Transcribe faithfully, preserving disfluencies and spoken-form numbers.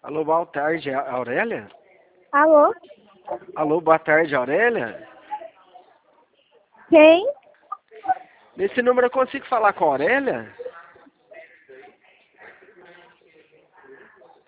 Alô, boa tarde, é a Aurélia? Alô? Alô, boa tarde, Aurélia? Quem? Nesse número eu consigo falar com a Aurélia?